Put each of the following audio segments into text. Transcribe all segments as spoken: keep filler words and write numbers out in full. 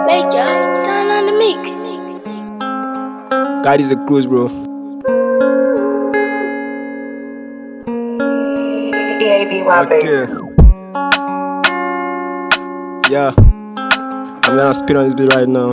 Major, turn on the mix. God is a cruise, bro. Okay. Yeah. I'm gonna spit on this beat right now.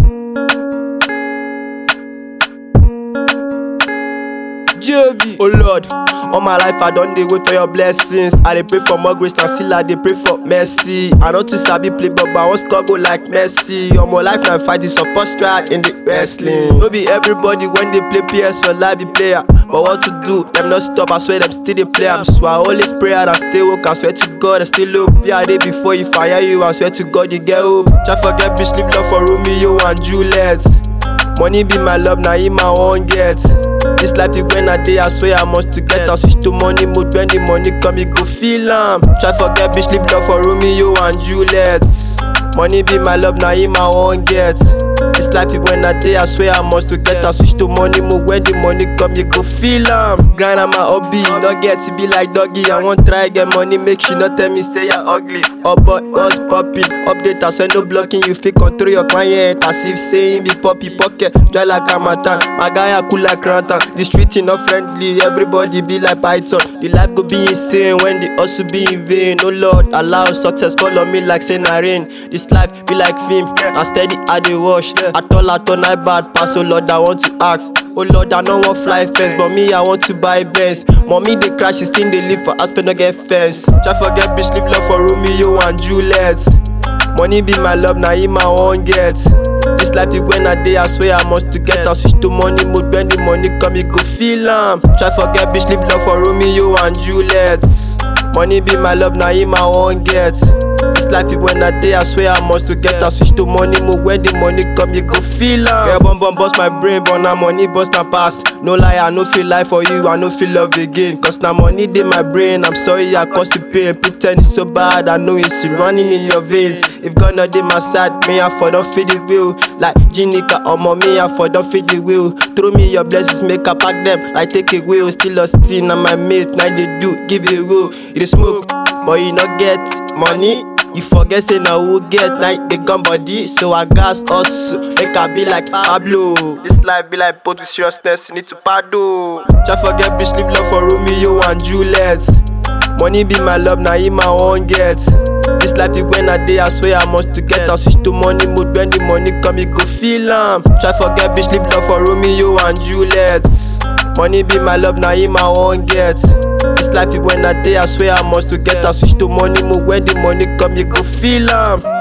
J B. Oh Lord, all my life I don't dey wait for your blessings. I dey pray for more grace and still I dey pray for mercy. I don't too sabi play but I want score goal like Messi. All my life now fight the support strike in the wrestling. No be everybody when they play P S for live be player, but what to do? Them not stop. I swear them still dey play. I'm so I always pray and I stay woke. I swear to God I still hope. Yeah, day before you fire you. I swear to God you get hope. Try forget bitch sleep love for Romeo and Juliet. Money be my love, now in my own get. This life you when I day, I swear I must to get. I switch to money mode when the money come, you go feel am. Try forget bitch sleep love for Romeo and Juliet. Money be my love, now in my own get. This life you when I day, I swear I must to get. I switch to money mode when the money come, you go feel am. Grind on my hobby, not get to be like doggy. I want try get money, make she not tell me say you're ugly. Oh but what's popping? Update I swear no blocking, you feel control your client. As if saying be poppy pocket, dry like Hamatan. My guy are cool like Rantan. The street is not friendly, everybody be like Python. The life go be insane when the hustle be in vain. Oh Lord, allow success follow me like saying I rain. This life be like film, I steady I dey wash. I all I turn I bad pass, oh Lord I want to ask. Oh Lord I no want fly fence, but me I want to buy Benz. Mommy they crash, she still they live for house, but no get fence. Try forget bitch sleep love for Romeo and Juliet. Money be my love, now in my own get. This life you when I day, I swear I must to get. I switch to money mode when the money come, you go feel am. Try forget bitch sleep love for Romeo and Juliet. Money be my love, now in my own get. This life you when I day, I swear I must to get. I switch to money mode when the money come, you go feel am. Yeah, bum bum bust my brain, but now money bust and pass. No lie, I no feel life for you, I no feel love again. Cause now money dey my brain, I'm sorry I caused you pain. Pretend it's so bad, I know it's running in your veins. If God not dey my side, me I for don't feel the wheel. Like Ginika or mommy, I for don't feel the wheel. Throw me your blessings, make I pack them. Like take a wheel, still a still na my mate. Now they do, give it a wheel. It is smoke, but you not get money. You forget say now who get like the gun body. So I gas us, make I be like Pablo. This life be like both with seriousness, you need to paddle. Try forget bitch sleep love for Romeo and Juliet. Money be my love, now in my own get. This life you when I day, I swear I must to get. I switch to money mode when the money come, you go feel am. Try forget bitch sleep love for Romeo and Juliet. Money be my love, now in my own get. This life you when I day, I swear I must to get. I switch to money mode when the money come, you go feel am.